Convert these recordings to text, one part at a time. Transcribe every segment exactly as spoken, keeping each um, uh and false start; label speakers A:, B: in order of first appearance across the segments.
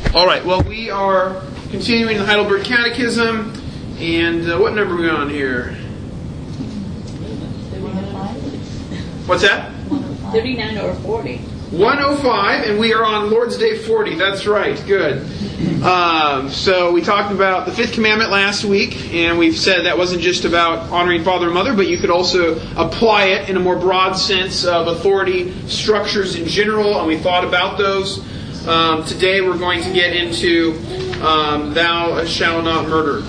A: All right, well, we are continuing the Heidelberg Catechism, and uh, what number are we on here? What's that?
B: thirty-nine or forty.
A: one oh five, and we are on Lord's Day forty. That's right. Good. Um, so we talked about the fifth commandment last week, and we've said that wasn't just about honoring father and mother, but you could also apply it in a more broad sense of authority structures in general, and we thought about those. Um, today we're going to get into um, thou shalt not murder.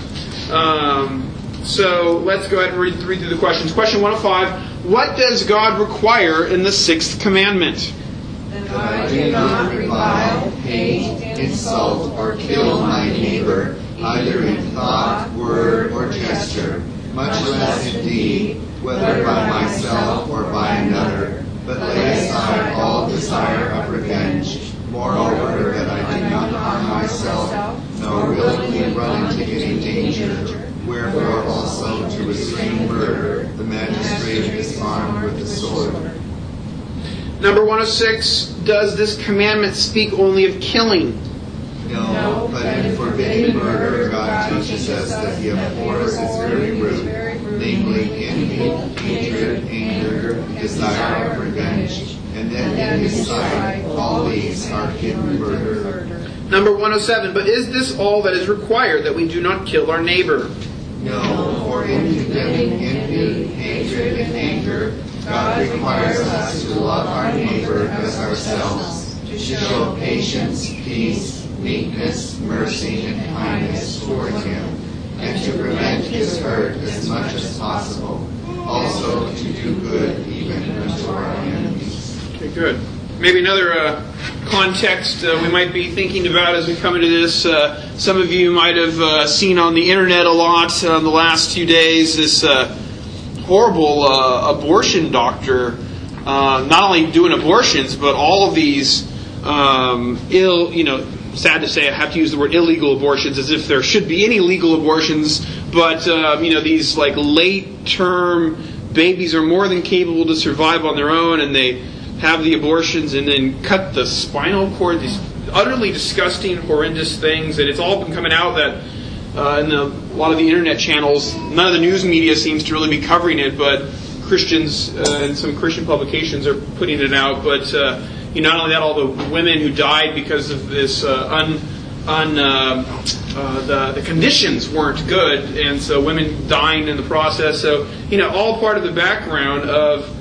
A: Um, so let's go ahead and read, read through the questions. Question one oh five. What does God require in the sixth commandment?
C: That I do not revile, hate, insult, or kill my neighbor, either in thought, word, or gesture, much less in deed, whether by myself or by another, but lay aside all desire of revenge. Moreover, that I do not harm myself, nor willingly run into any danger. Wherefore also to restrain murder, the magistrate is armed with the sword.
A: Number one oh six, does this commandment speak only of killing?
C: No, but in forbidding murder, God teaches us that He abhors its very root, namely envy, hatred, anger, desire of revenge, and that in His sight all these are hidden murder.
A: Number one oh seven, but is this all that is required, that we do not kill our neighbor?
C: No, for in condemning envy, hatred, and anger, God requires us to love our neighbor as ourselves, to show patience, peace, meekness, mercy, and kindness toward him, and to prevent his hurt as much as possible, also to do good even unto our enemies.
A: Okay, good. Maybe another uh, context uh, we might be thinking about as we come into this. Uh, some of you might have uh, seen on the internet a lot uh, in the last few days this uh, horrible uh, abortion doctor, uh, not only doing abortions, but all of these um, ill, you know, sad to say I have to use the word illegal abortions as if there should be any legal abortions, but, uh, you know, these like late-term babies are more than capable to survive on their own, and they have the abortions and then cut the spinal cord, these utterly disgusting, horrendous things. And it's all been coming out that uh, in the, a lot of the internet channels, none of the news media seems to really be covering it, but Christians uh, and some Christian publications are putting it out. But uh, you know, not only that, all the women who died because of this uh, un, un uh, uh, the, the conditions weren't good, and so women dying in the process. So, you know, all part of the background of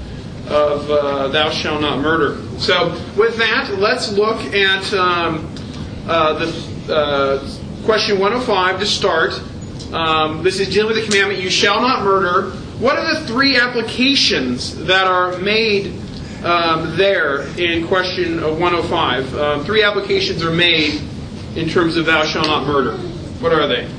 A: of uh, thou shalt not murder. So with that, let's look at um, uh, the uh, question one oh five to start. Um, this is dealing with the commandment, you shall not murder. What are the three applications that are made um, there in question one oh five? Um, three applications are made in terms of thou shalt not murder. What are they?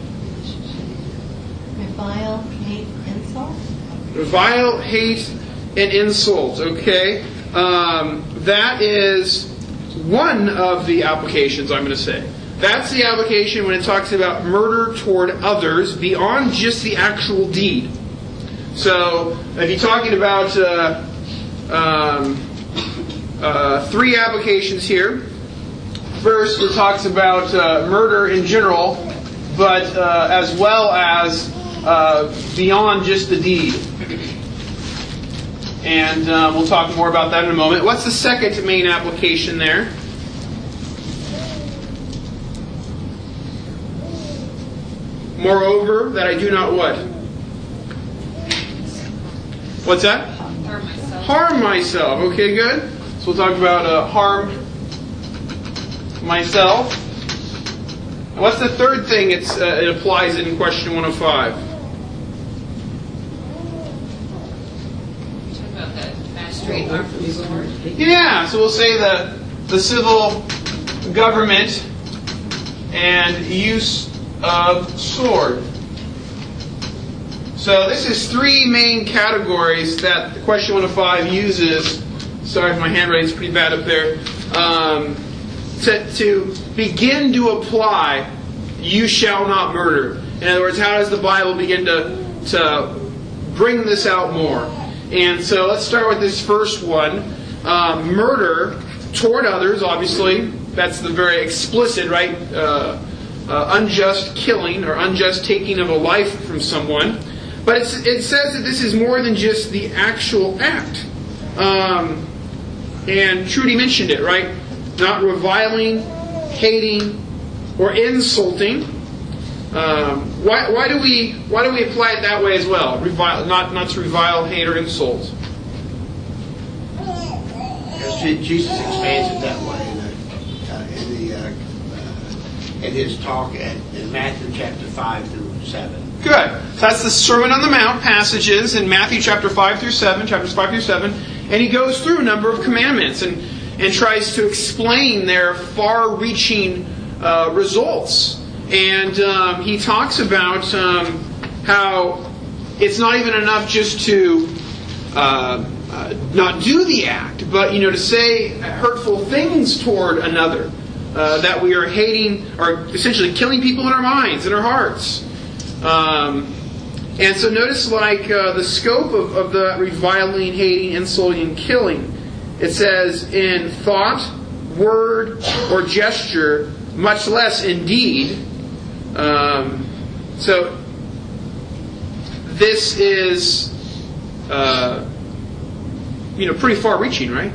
B: Revile, hate, insult.
A: Revile, hate, and insult, okay? Um, that is one of the applications, I'm going to say. That's the application when it talks about murder toward others beyond just the actual deed. So, if you're talking about uh, um, uh, three applications here. First, it talks about uh, murder in general, but uh, as well as uh, beyond just the deed. And uh, we'll talk more about that in a moment. What's the second main application there? Moreover, that I do not what? What's that?
D: Harm myself.
A: Harm myself. Okay, good. So we'll talk about uh, harm myself. What's the third thing it's, uh, it applies in question one oh five?
D: Straight arm from sword.
A: Yeah, so we'll say the the civil government and use of sword. So this is three main categories that the question one oh five uses. Sorry if my handwriting's pretty bad up there. Um, to, to begin to apply, you shall not murder. In other words, how does the Bible begin to to bring this out more? And so let's start with this first one. Uh, murder toward others, obviously. that's the very explicit, right? Uh, uh, unjust killing or unjust taking of a life from someone. But it's, it says that this is more than just the actual act. Um, and Trudy mentioned it, right? Not reviling, hating, or insulting. Um, why, why do we why do we apply it that way as well? Revile, not not to revile, hate, or insult.
E: Because Jesus expands it that way in the, uh, in, the, uh, uh, in his talk at, in Matthew chapter five through seven.
A: Good. So that's the Sermon on the Mount passages in Matthew chapter five through seven, chapters five through seven, and he goes through a number of commandments and and tries to explain their far-reaching uh, results. And um, he talks about um, how it's not even enough just to uh, uh, not do the act, but you know to say hurtful things toward another, uh, that we are hating or essentially killing people in our minds, in our hearts. Um, and so notice like uh, the scope of, of the reviling, hating, insulting, and killing. It says in thought, word, or gesture, much less in deed. Um, so this is, uh, you know, pretty far-reaching, right?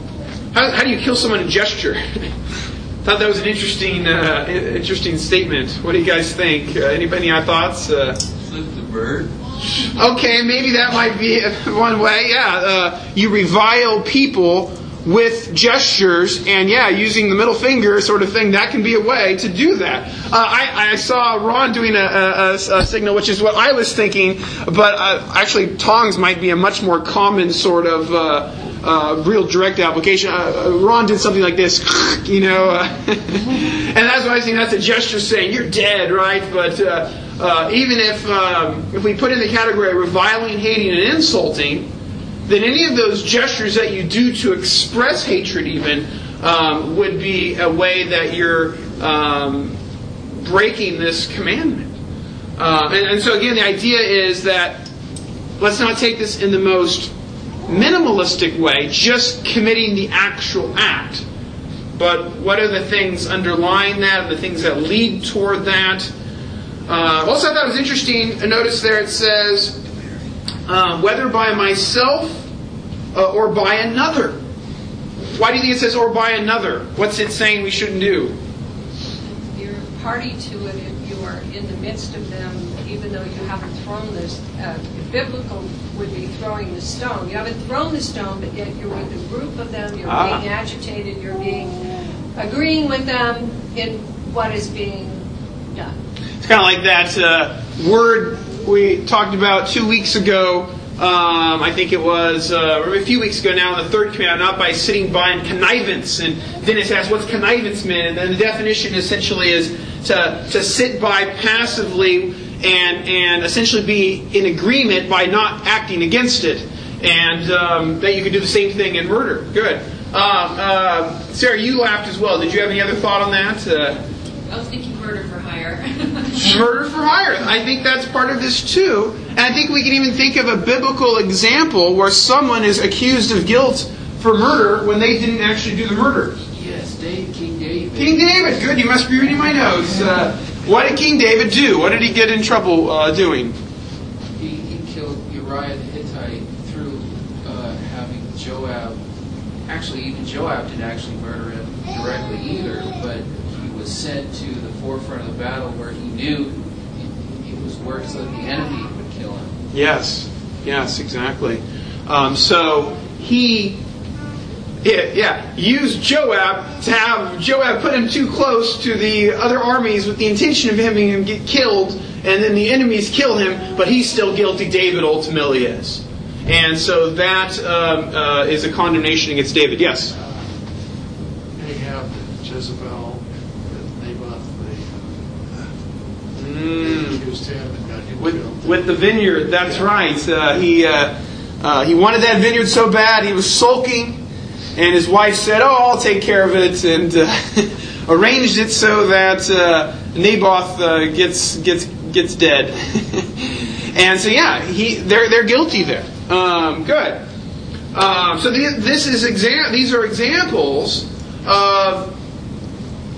A: How, how do you kill someone in gesture? Thought that was an interesting, uh, interesting statement. What do you guys think? Uh, anybody have thoughts? Uh,
F: Flip the bird.
A: Okay, maybe that might be one way. Yeah, uh, you revile people with gestures, and yeah, using the middle finger sort of thing, that can be a way to do that. Uh, I, I saw Ron doing a, a, a signal, which is what I was thinking, but uh, actually tongs might be a much more common sort of uh, uh, real direct application. Uh, Ron did something like this, you know, uh, and that's why I think that's a gesture saying, you're dead, right? But uh, uh, even if, um, if we put in the category of reviling, hating, and insulting, then any of those gestures that you do to express hatred even um, would be a way that you're um, breaking this commandment. Uh, and, and so again, the idea is that let's not take this in the most minimalistic way, just committing the actual act. But what are the things underlying that and the things that lead toward that? Uh, also, I thought it was interesting. Notice there it says, Uh, whether by myself uh, or by another. Why do you think it says or by another? What's it saying we shouldn't do?
G: You're party to it if you are in the midst of them, even though you haven't thrown this. Uh, biblical would be throwing the stone. You haven't thrown the stone, but yet you're with a group of them, you're
A: ah.
G: being agitated, you're being agreeing with them in what is being done.
A: It's kind of like that uh, word we talked about two weeks ago. Um, I think it was uh, a few weeks ago now in the third commandment, not by sitting by in connivance. And then it asks, what's connivance mean? And then the definition essentially is to to sit by passively and and essentially be in agreement by not acting against it. And um, that you could do the same thing in murder. Good. Uh, uh, Sarah, you laughed as well. Did you have any other thought on that? Uh,
D: I was thinking murder for hire.
A: Murder for hire. I think that's part of this too. And I think we can even think of a biblical example where someone is accused of guilt for murder when they didn't actually do the murder.
F: Yes, Dave, King David.
A: King David. Good, you must be reading my notes. Uh, what did King David do? What did he get in trouble uh, doing?
F: He, he killed Uriah the Hittite through uh, having Joab. Actually, even Joab didn't actually murder him directly either, but he was sent to the forefront of the battle where he knew it, it was worked so that the enemy would kill him.
A: Yes, yes, exactly. Um, so he, yeah, yeah, used Joab to have Joab put him too close to the other armies with the intention of having him get killed, and then the enemies kill him, but he's still guilty. David ultimately is. And so that um, uh, is a condemnation against David. Yes?
H: Ahab, Jezebel, and Naboth, they
A: Mm.
H: accused him and got him
A: With,
H: killed.
A: with the vineyard, that's right. Uh, he uh, uh, he wanted that vineyard so bad, he was sulking, and his wife said, "Oh, I'll take care of it," and uh, arranged it so that uh, Naboth uh, gets gets gets dead. And so, yeah, he they're they're guilty there. Um, good. Um, so the, this is exam- These are examples of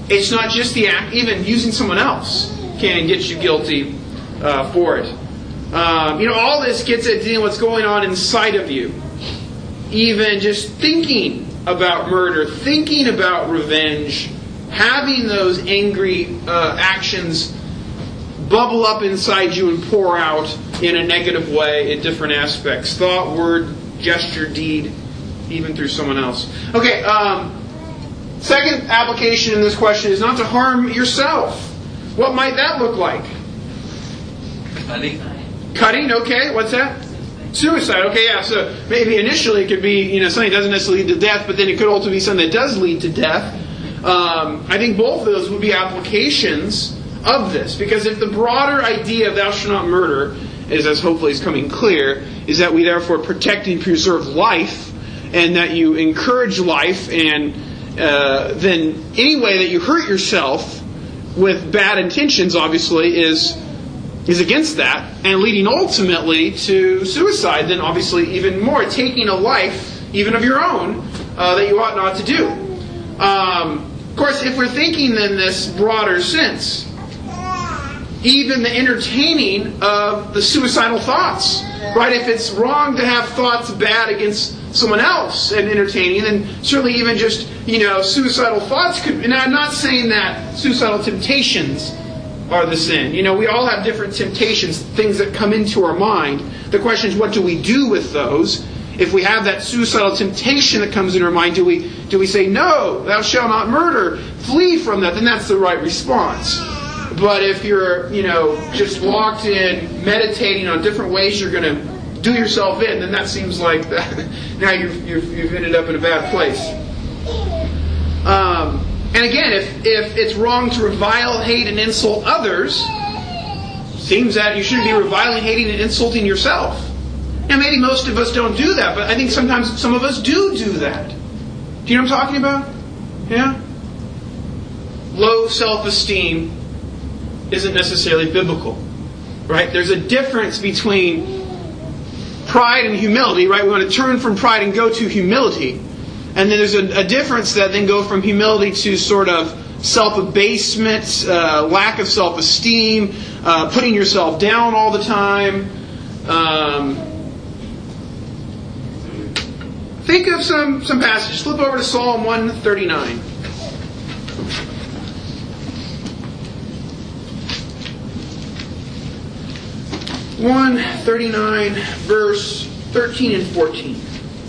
A: it's not just the act, even using someone else can get you guilty uh, for it. Um, you know, all this gets at dealing with what's going on inside of you. Even just thinking about murder, thinking about revenge, having those angry uh, actions bubble up inside you and pour out in a negative way in different aspects. Thought, word, gesture, deed, even through someone else. Okay, um, second application in this question is not to harm yourself. What might that look like?
I: Cutting.
A: Cutting, okay. What's that? Suicide, okay, yeah. So maybe initially it could be, you know, something that doesn't necessarily lead to death, but then it could also be something that does lead to death. Um, I think both of those would be applications of this. Because if the broader idea of thou shalt not murder is, as hopefully is coming clear, is that we therefore protect and preserve life, and that you encourage life, and uh, then any way that you hurt yourself with bad intentions, obviously, is is against that, and leading ultimately to suicide, then obviously even more, taking a life, even of your own, uh, that you ought not to do. Um, of course, if we're thinking in this broader sense, even the entertaining of the suicidal thoughts, right? If it's wrong to have thoughts bad against someone else and entertaining, then certainly even just, you know, suicidal thoughts could, and I'm not saying that suicidal temptations are the sin. You know, we all have different temptations, things that come into our mind. The question is, what do we do with those? If we have that suicidal temptation that comes in our mind, do we do we say, no, thou shalt not murder, flee from that? Then that's the right response. But if you're, you know, just locked in, meditating on different ways you're going to do yourself in, then that seems like that. Now you've, you've, you've ended up in a bad place. Um... And again, if, if it's wrong to revile, hate, and insult others, seems that you shouldn't be reviling, hating, and insulting yourself. And maybe most of us don't do that, but I think sometimes some of us do do that. Do you know what I'm talking about? Yeah? Low self-esteem isn't necessarily biblical. Right? There's a difference between pride and humility, right? We want to turn from pride and go to humility. And then there's a, a difference that then go from humility to sort of self-abasement, uh, lack of self-esteem, uh, putting yourself down all the time. Um, think of some, some passages. Flip over to Psalm one thirty-nine. one thirty-nine, verse thirteen and fourteen.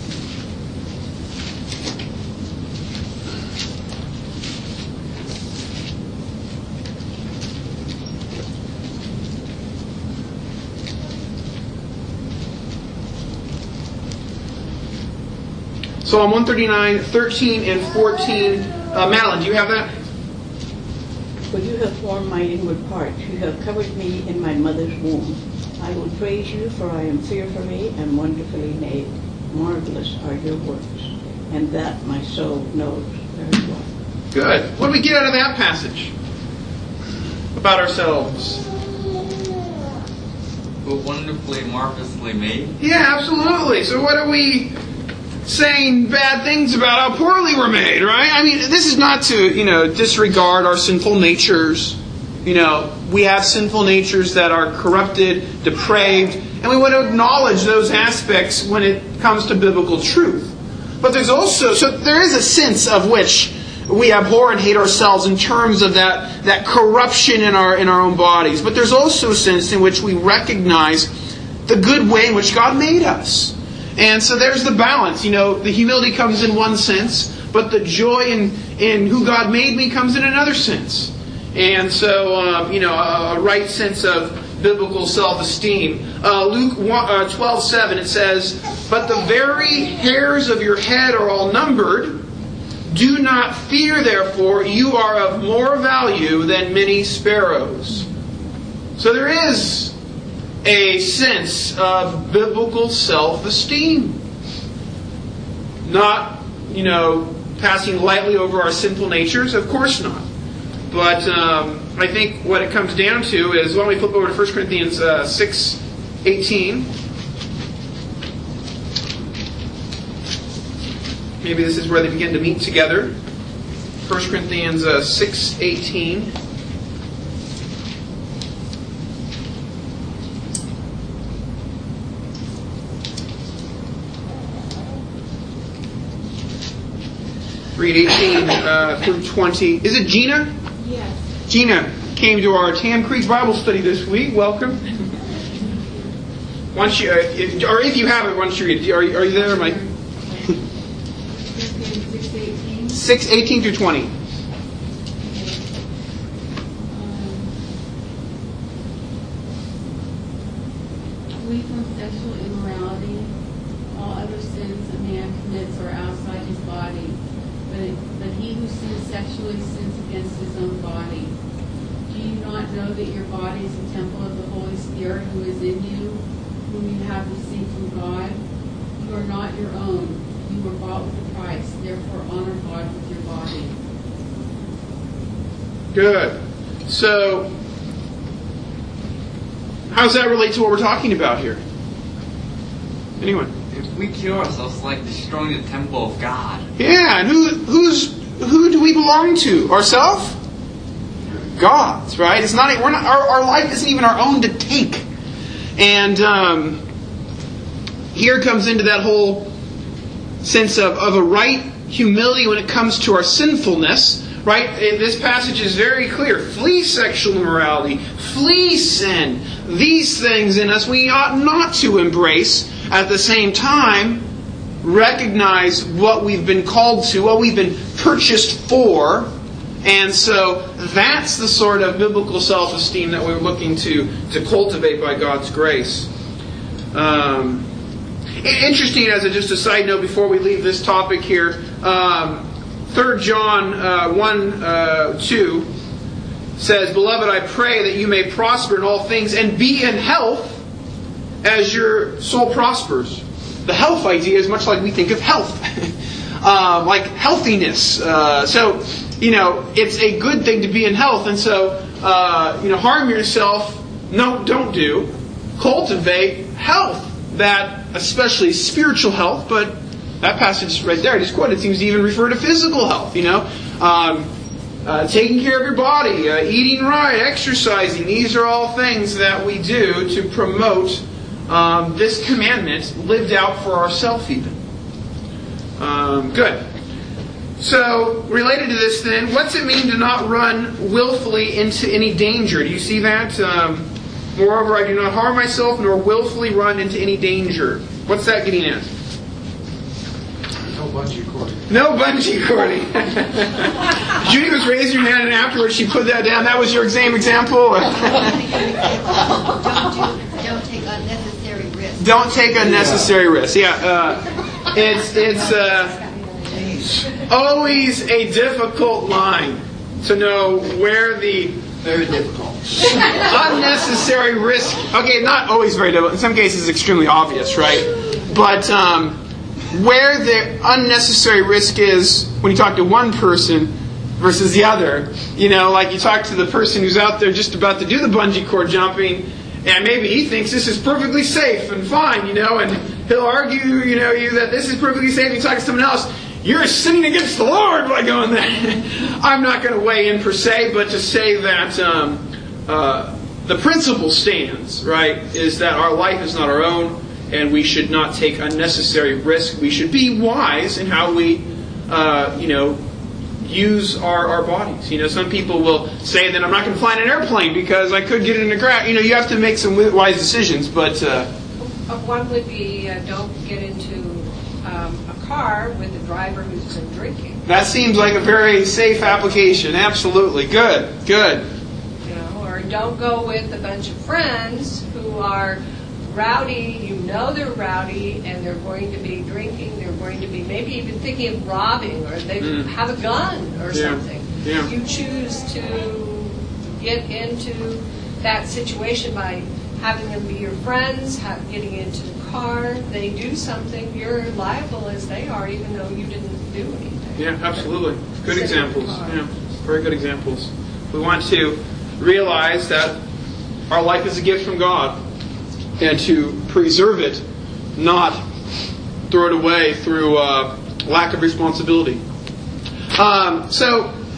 A: Psalm one thirty-nine, thirteen and fourteen. Uh, Madeline, do you have that?
B: For you have formed my inward parts. You have covered me in my mother's womb. I will praise you, for I am fearfully and wonderfully made. Marvelous are your works, and that my soul knows very well.
A: Good. What do we get out of that passage about ourselves?
I: But wonderfully, marvelously made.
A: Yeah, absolutely. So what are we saying bad things about how poorly we're made, right? I mean, this is not to, you know, disregard our sinful natures. You know, we have sinful natures that are corrupted, depraved, and we want to acknowledge those aspects when it comes to biblical truth. But there's also, so there is a sense of which we abhor and hate ourselves in terms of that, that corruption in our in our own bodies. But there's also a sense in which we recognize the good way in which God made us. And so there's the balance. You know, the humility comes in one sense, but the joy in, in who God made me comes in another sense. And so, um, you know, a, a right sense of biblical self-esteem. Uh, Luke twelve seven, it says, "But the very hairs of your head are all numbered. Do not fear, therefore, you are of more value than many sparrows." So there is a sense of biblical self-esteem. Not, you know, passing lightly over our sinful natures. Of course not. But um, I think what it comes down to is, why don't we flip over to First Corinthians uh, six eighteen. Maybe this is where they begin to meet together. First Corinthians uh, six eighteen. Read eighteen uh, through twenty. Is it Gina?
J: Yes.
A: Gina came to our Tam Creek Bible study this week. Welcome. Once you, uh, if, or if you haven't, once you read, are you, are you there, Mike? six eighteen through twenty.
J: Flee from sexual immorality. All other sins a man commits are outside his body, but, it, but he who sins sexually sins against his own body. Do you not know that your body is a temple of the Holy Spirit who is in you, whom you have received from God? You are not your own. You were bought with a price. Therefore, honor God with your body.
A: Good. So, how does that relate to what we're talking about here? Anyone?
I: If we kill ourselves, it's like destroying the temple of God.
A: Yeah, and who who's who do we belong to? Ourselves? God's, right? It's not. We're not. Our, our life isn't even our own to take. And um, here comes into that whole sense of, of a right humility when it comes to our sinfulness. Right? This passage is very clear. Flee sexual immorality. Flee sin. These things in us we ought not to embrace. At the same time, recognize what we've been called to, what we've been purchased for. And so that's the sort of biblical self-esteem that we're looking to, to cultivate by God's grace. Um, interesting, as a, just a side note before we leave this topic here, um, Third John uh, one, uh, two says, "Beloved, I pray that you may prosper in all things and be in health as your soul prospers." The health idea is much like we think of health. um, like healthiness. Uh, so, you know, it's a good thing to be in health. And so, uh, you know, harm yourself, no, don't do. Cultivate health. That, especially spiritual health, but that passage right there, I just quoted, seems to even refer to physical health, you know. Um, uh, taking care of your body, uh, eating right, exercising. These are all things that we do to promote um, this commandment lived out for ourselves even. Um, good. So, related to this then, what's it mean to not run willfully into any danger? Do you see that? Um, Moreover, I do not harm myself nor willfully run into any danger. What's that getting at?
H: No bungee cord.
A: No bungee cording. Judy was raising her hand, and afterwards she put that down. That was your exam example?
K: Don't take unnecessary risks.
A: Don't take unnecessary risks. Yeah, uh, it's it's uh, always a difficult line to know where the
E: Very difficult.
A: unnecessary risk. Okay, not always very difficult. In some cases, extremely obvious, right? But um, where the unnecessary risk is when you talk to one person versus the other. You know, like you talk to the person who's out there just about to do the bungee cord jumping, and maybe he thinks this is perfectly safe and fine, you know, and he'll argue, you know, you that this is perfectly safe. You talk to someone else, you're sinning against the Lord by going there. I'm not going to weigh in per se, but to say that um, uh, the principle stands, right, is that our life is not our own, and we should not take unnecessary risk. We should be wise in how we, uh, you know, use our, our bodies. You know, some people will say that I'm not going to fly in an airplane because I could get in a crash. You know, you have to make some wise decisions, but uh,
G: one would be uh, don't get into um, a car with a driver who's been drinking.
A: That seems like a very safe application. Absolutely. Good. Good.
G: You know, or don't go with a bunch of friends who are rowdy. You know they're rowdy, and they're going to be drinking. They're going to be maybe even thinking of robbing, or they mm. have a gun or
A: yeah.
G: something.
A: Yeah.
G: You choose to get into that situation by having them be your friends, have, getting into the car. They do something, you're liable as they are, even though you didn't do anything.
A: Yeah, absolutely. Good examples. Yeah, very good examples. We want to realize that our life is a gift from God, and to preserve it, not throw it away through uh, lack of responsibility. Um, so,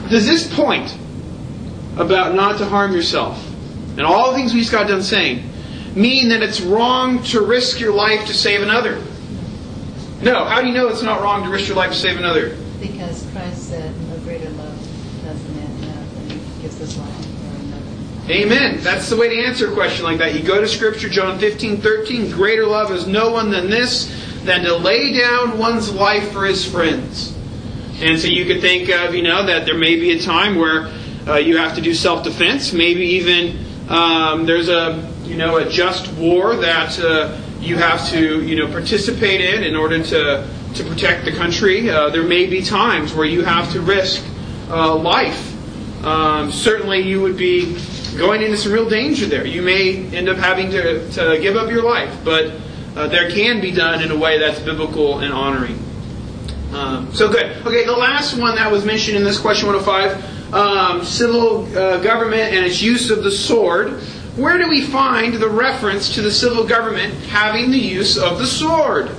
A: does this point about not to harm yourself and all the things we just got done saying mean that it's wrong to risk your life to save another? No. How do you know it's not wrong to risk your life to save another?
L: Because Christ said, no greater love does the man have than he gives his life for another.
A: Amen. That's the way to answer a question like that. You go to Scripture, John fifteen thirteen, greater love is no one than this, than to lay down one's life for his friends. And so you could think of, you know, that there may be a time where uh, you have to do self-defense. Maybe even um, there's a, you know, a just war that uh, you have to, you know, participate in in order to, to protect the country. Uh, there may be times where you have to risk uh, life. Um, certainly you would be going into some real danger there. You may end up having to, to give up your life, but uh, there can be done in a way that's biblical and honoring. Um, so good. Okay, the last one that was mentioned in this question one oh five, um, civil uh, government and its use of the sword. Where do we find the reference to the civil government having the use of the sword?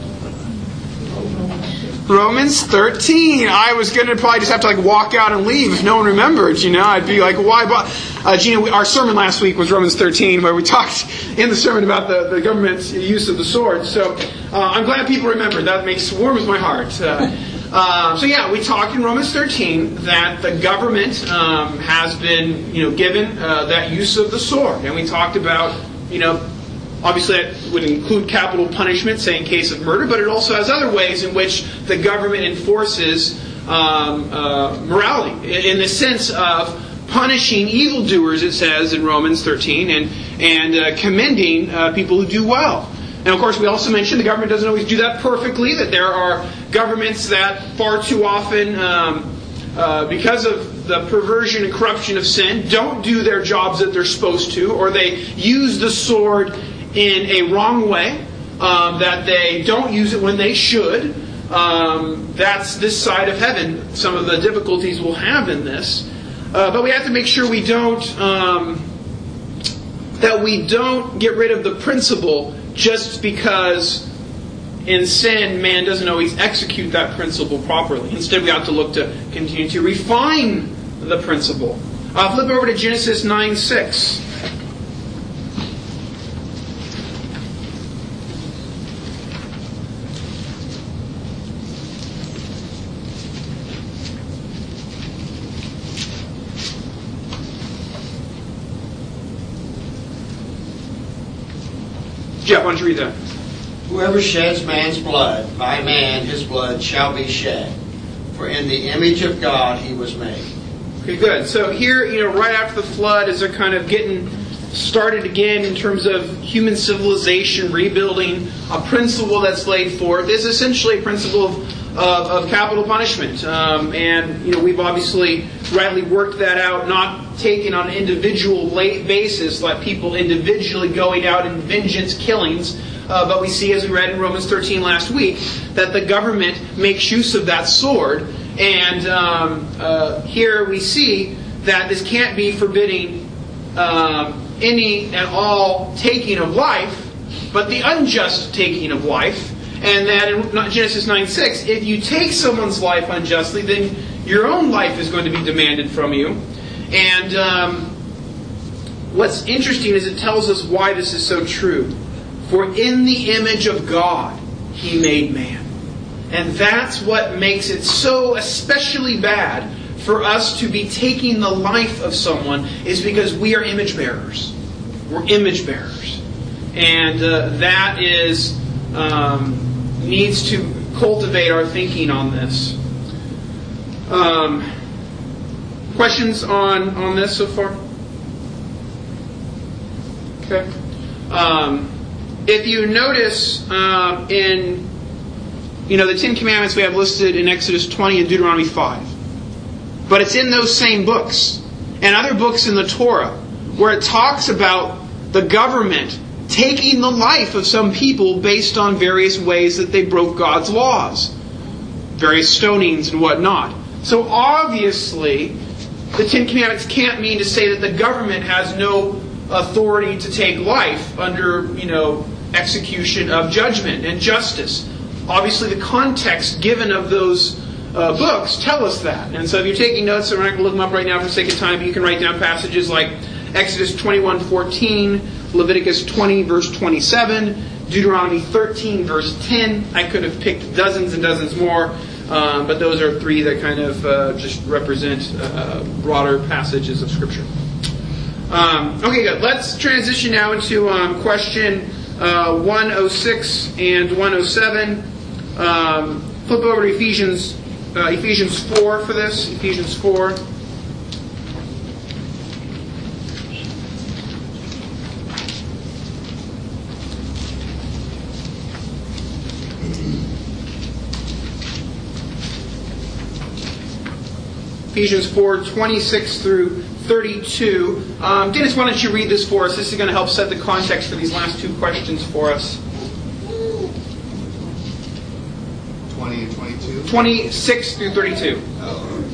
A: Romans thirteen. I was going to probably just have to like walk out and leave if no one remembered. You know, I'd be like, why? Uh, Gina, our sermon last week was Romans thirteen, where we talked in the sermon about the, the government's use of the sword. So uh, I'm glad people remembered. That makes warms my heart. Uh, uh, so yeah, we talked in Romans thirteen that the government um, has been, you know, given uh, that use of the sword, and we talked about, you know. Obviously, that would include capital punishment, say in case of murder, but it also has other ways in which the government enforces um, uh, morality, in the sense of punishing evildoers, it says in Romans thirteen, and and uh, commending uh, people who do well. And of course, we also mentioned the government doesn't always do that perfectly, that there are governments that far too often, um, uh, because of the perversion and corruption of sin, don't do their jobs that they're supposed to, or they use the sword in a wrong way, um, that they don't use it when they should. Um, that's this side of heaven, some of the difficulties we'll have in this. Uh, but we have to make sure we don't, um, that we don't get rid of the principle just because in sin man doesn't always execute that principle properly. Instead, we have to look to continue to refine the principle. Uh, flip over to Genesis nine six. Jeff, why don't you read that?
E: Whoever sheds man's blood, by man his blood shall be shed. For in the image of God he was made.
A: Okay, good. So here, you know, right after the flood, as they're kind of getting started again in terms of human civilization, rebuilding, a principle that's laid forth is essentially a principle of, of, of capital punishment. Um, and, you know, we've obviously rightly worked that out, not taken on an individual basis, like people individually going out in vengeance killings. Uh, but we see, as we read in Romans thirteen last week, that the government makes use of that sword. And um, uh, here we see that this can't be forbidding um, any and all taking of life, but the unjust taking of life. And that in Genesis nine six, if you take someone's life unjustly, then your own life is going to be demanded from you. And um, what's interesting is it tells us why this is so true. For in the image of God, He made man. And that's what makes it so especially bad for us to be taking the life of someone, is because we are image bearers. We're image bearers. And uh, that is um, needs to cultivate our thinking on this. Um, questions on, on this so far? Okay. Um, if you notice uh, in you know the Ten Commandments we have listed in Exodus twenty and Deuteronomy five. But it's in those same books and other books in the Torah where it talks about the government taking the life of some people based on various ways that they broke God's laws. Various stonings and whatnot. So obviously, the Ten Commandments can't mean to say that the government has no authority to take life under, you know, execution of judgment and justice. Obviously, the context given of those uh, books tell us that. And so if you're taking notes, so we're not going to look them up right now for the sake of time, but you can write down passages like Exodus twenty-one fourteen, Leviticus twenty, verse twenty-seven, Deuteronomy thirteen, verse ten. I could have picked dozens and dozens more, um, but those are three that kind of uh, just represent uh, broader passages of Scripture. Um, okay, good. Let's transition now into um, question uh, one oh six and one oh seven. Um, flip over to Ephesians, uh, Ephesians four for this. Ephesians four. Ephesians four, twenty-six through thirty-two. Um, Dennis, why don't you read this for us? This is going to help set the context for these last two questions for us.
C: twenty and twenty-two?
A: twenty-six through thirty-two.
C: Oh.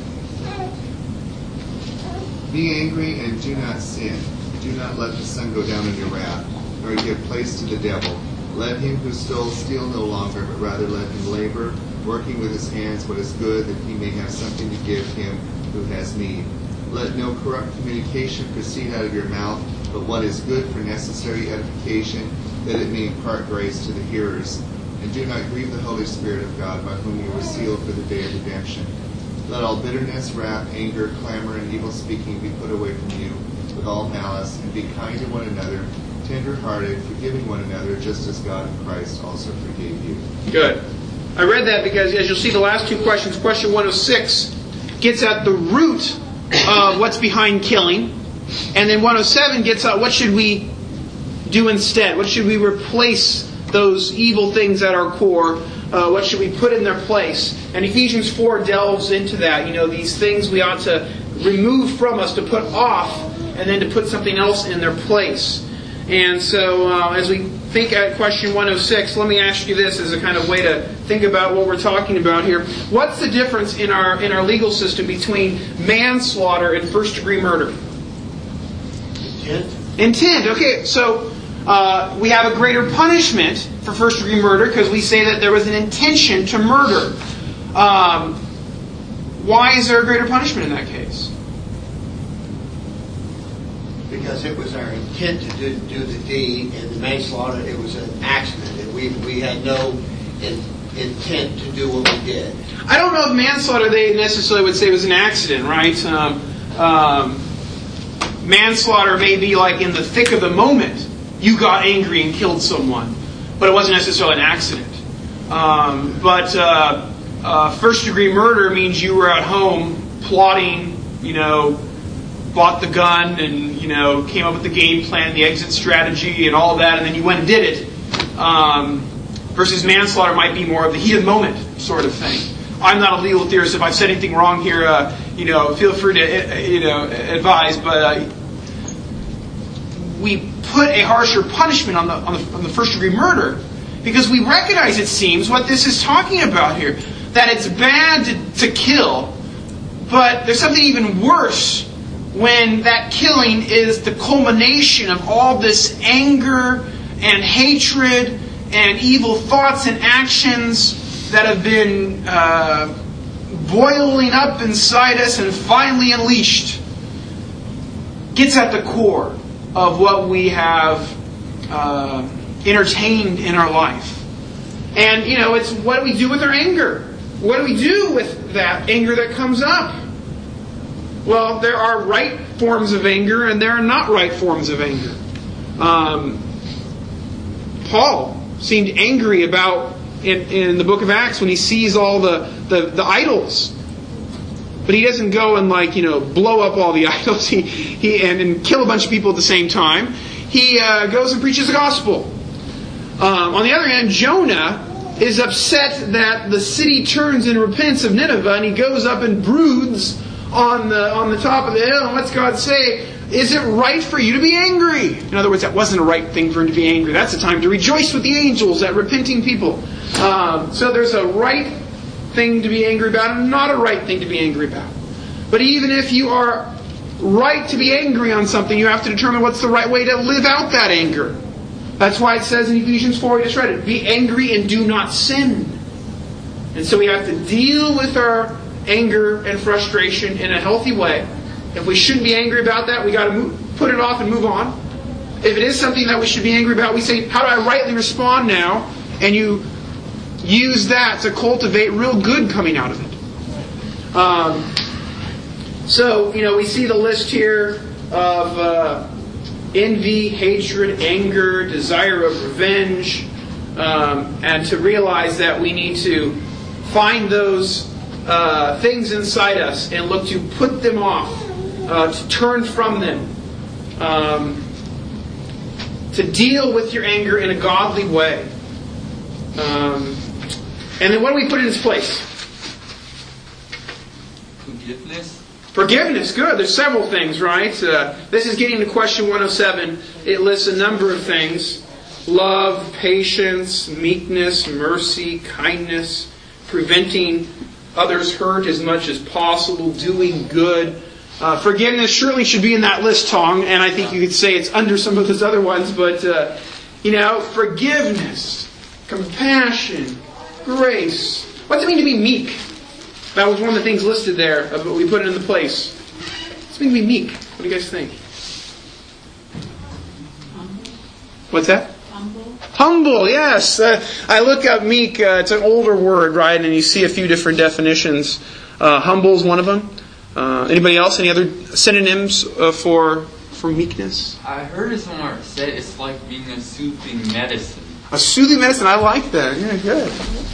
C: Be angry and do not sin. Do not let the sun go down in your wrath, nor give place to the devil. Let him who stole steal no longer, but rather let him labor, working with his hands what is good, that he may have something to give him who has need. Let no corrupt communication proceed out of your mouth, but what is good for necessary edification, that it may impart grace to the hearers. And do not grieve the Holy Spirit of God, by whom you were sealed for the day of redemption. Let all bitterness, wrath, anger, clamor, and evil speaking be put away from you, with all malice, and be kind to one another, tender-hearted, forgiving one another, just as God in Christ also forgave you.
A: Good. I read that because, as you'll see, the last two questions, question one oh six gets at the root of what's behind killing, and then one oh seven gets at what should we do instead? What should we replace those evil things at our core? Uh, what should we put in their place? And Ephesians four delves into that. You know, these things we ought to remove from us, to put off, and then to put something else in their place. And so, uh, as we think at question one oh six, let me ask you this as a kind of way to think about what we're talking about here. What's the difference in our in our legal system between manslaughter and first-degree murder?
E: Intent.
A: Intent. Okay, so uh, we have a greater punishment for first-degree murder because we say that there was an intention to murder. Um, why is there a greater punishment in that case?
E: Because it was our intent to do, do the deed, and the manslaughter, it was an accident, and we we had no in, intent to do what we did.
A: I don't know if manslaughter they necessarily would say was an accident, right? Um, um, manslaughter may be like in the thick of the moment you got angry and killed someone, but it wasn't necessarily an accident. Um, but uh, uh, first-degree murder means you were at home plotting, you know, bought the gun and, you know, came up with the game plan, the exit strategy and all of that, and then you went and did it. Um, versus manslaughter might be more of the heat of the moment sort of thing. I'm not a legal theorist. If I've said anything wrong here, uh, you know, feel free to, uh, you know, advise. But uh, we put a harsher punishment on the on the, on the first-degree murder because we recognize, it seems, what this is talking about here. That it's bad to, to kill, but there's something even worse when that killing is the culmination of all this anger and hatred and evil thoughts and actions that have been uh, boiling up inside us and finally unleashed. Gets at the core of what we have uh, entertained in our life. And, you know, it's what do we do with our anger? What do we do with that anger that comes up? Well, there are right forms of anger and there are not right forms of anger. Um, Paul seemed angry about, in, in the book of Acts, when he sees all the, the, the idols. But he doesn't go and, like, you know, blow up all the idols he, he and, and kill a bunch of people at the same time. He uh, goes and preaches the gospel. Um, on the other hand, Jonah is upset that the city turns and repents of Nineveh, and he goes up and broods on the on the top of the hill. And what's God say? Is it right for you to be angry? In other words, that wasn't a right thing for him to be angry. That's a time to rejoice with the angels at repenting people. Um, so there's a right thing to be angry about and not a right thing to be angry about. But even if you are right to be angry on something, you have to determine what's the right way to live out that anger. That's why it says in Ephesians four, we just read it, be angry and do not sin. And so we have to deal with our anger and frustration in a healthy way. If we shouldn't be angry about that, we got to move, put it off and move on. If it is something that we should be angry about, we say, how do I rightly respond now? And you use that to cultivate real good coming out of it. Um, so, you know, we see the list here of uh, envy, hatred, anger, desire of revenge, um, and to realize that we need to find those uh, things inside us and look to put them off, uh, to turn from them, um, to deal with your anger in a godly way. Um, and then what do we put in its place?
I: Forgiveness.
A: Forgiveness, good. There's several things, right? Uh, this is getting to question one oh seven. It lists a number of things. Love, patience, meekness, mercy, kindness, preventing others' hurt as much as possible, doing good. Uh, forgiveness surely should be in that list, Tong, and I think you could say it's under some of those other ones, but, uh, you know, forgiveness, compassion, grace. What does it mean to be meek? That was one of the things listed there, but we put it in the place. What's it mean to be meek? What do you guys think? What's that?
J: Humble.
A: Humble, yes. Uh, I look up meek. Uh, it's an older word, right? And you see a few different definitions. Uh, humble is one of them. Uh, anybody else? Any other synonyms uh, for for meekness?
I: I heard it somewhere said it's like being a soothing medicine.
A: A soothing medicine. I like that. Yeah, good.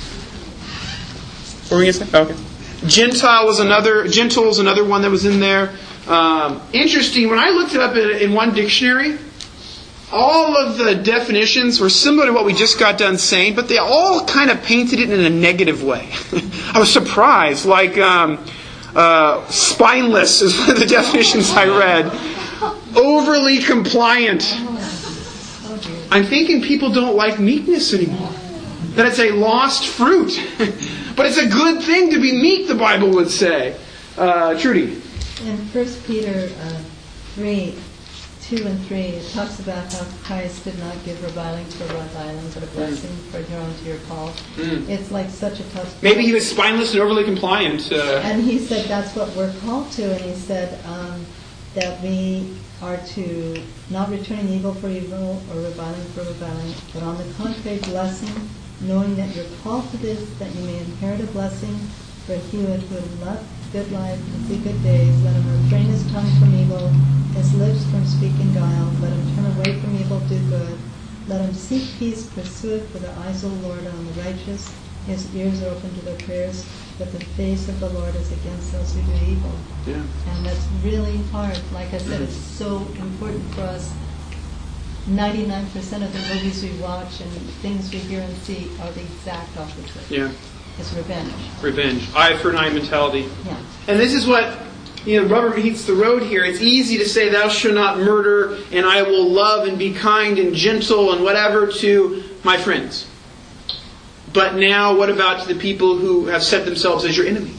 A: What were you going to say? Okay. Gentile was another. Gentle is another one that was in there. Um, interesting. When I looked it up in, in one dictionary, all of the definitions were similar to what we just got done saying, but they all kind of painted it in a negative way. I was surprised. Like um, uh, spineless is one of the definitions I read. Overly compliant. I'm thinking people don't like meekness anymore. That it's a lost fruit. But it's a good thing to be meek, the Bible would say. Uh, Trudy.
L: In First Peter uh, three, two and three, it talks about how Christ did not give reviling for reviling, but a blessing mm. for your own to your call. Mm. It's like such a tough...
A: Maybe he was spineless and overly compliant. Uh,
L: and he said that's what we're called to, and he said um, that we are to not returning evil for evil or reviling for reviling, but on the contrary, blessing, knowing that you're called to this, that you may inherit a blessing. For he who would love good life and see good days, let him refrain his tongue from evil, his lips from speaking guile. Let him turn away from evil, do good. Let him seek peace, pursue it, for the eyes of the Lord are on the righteous. His ears are open to their prayers, but the face of the Lord is against those who do evil.
A: Yeah.
L: And that's really hard. Like I said, it's so important for us. ninety-nine percent of the movies we watch and things we hear and see are the exact opposite.
A: Yeah.
L: It's revenge.
A: Revenge. Eye for an eye mentality.
L: Yeah.
A: And this is what, you know, rubber meets the road here. It's easy to say, thou shalt not murder, and I will love and be kind and gentle and whatever to my friends. But now, what about to the people who have set themselves as your enemy?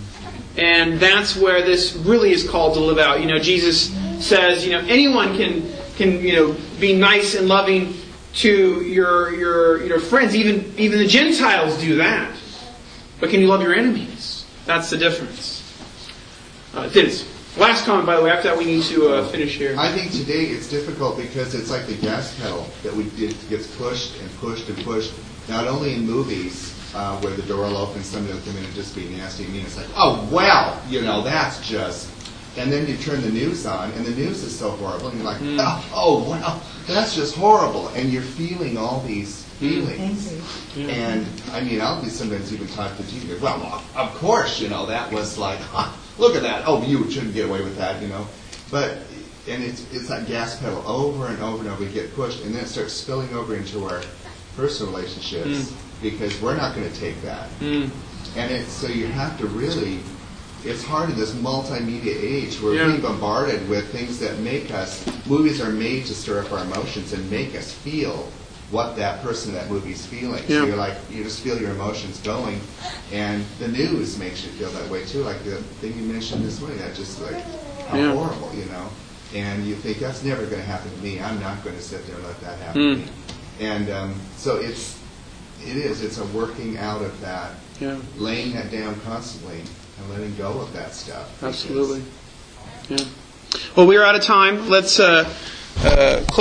A: And that's where this really is called to live out. You know, Jesus says, you know, anyone can can you know be nice and loving to your your your friends. Even even the Gentiles do that. But can you love your enemies? That's the difference. Uh, Dennis, last comment, by the way. After that, we need to uh, finish here.
C: I think today it's difficult because it's like the gas pedal that we did gets pushed and pushed and pushed. Not only in movies uh, where the door will open, somebody will come in and just be nasty and mean. It's like, oh well, you know, that's just. And then you turn the news on, and the news is so horrible, and you're like, mm. oh, oh wow, that's just horrible, and you're feeling all these feelings. Mm. And I mean, I'll be sometimes even talk to Jesus. Well, of course, you know, that was like, huh, look at that. Oh, you shouldn't get away with that, you know. But and it's it's that gas pedal over and over and over. We get pushed, and then it starts spilling over into our personal relationships mm. because we're not going to take that. Mm. And it's so you have to really. It's hard in this multimedia age where
A: yeah.
C: we're being bombarded with things that make us. Movies are made to stir up our emotions and make us feel what that person in that movie's feeling.
A: Yeah.
C: So you're like, you just feel your emotions going, and the news makes you feel that way too. Like the thing you mentioned this morning, that just like how
A: yeah.
C: horrible, you know. And you think that's never going to happen to me. I'm not going to sit there and let that happen
A: mm.
C: to me. And um, so it's it is. It's a working out of that,
A: Yeah.
C: laying that down constantly and letting go of that stuff.
A: Absolutely. Yeah. Well, we're out of time. Let's uh, uh,